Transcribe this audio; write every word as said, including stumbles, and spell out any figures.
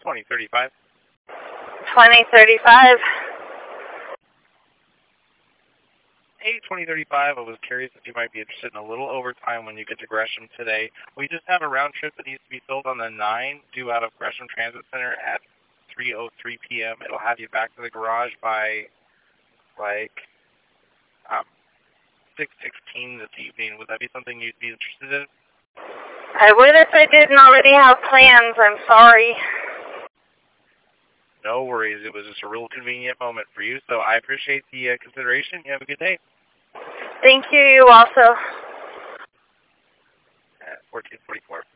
twenty thirty-five. twenty thirty-five. Hey, twenty thirty-five, I was curious if you might be interested in a little overtime when you get to Gresham today. We just have a round trip that needs to be filled on the nine, due out of Gresham Transit Center at three oh three p m It'll have you back to the garage by, like, um, six sixteen this evening. Would that be something you'd be interested in? I would if I didn't already have plans. I'm sorry. No worries. It was just a real convenient moment for you, so I appreciate the uh, consideration. You have a good day. Thank you. You also. At fourteen forty-four.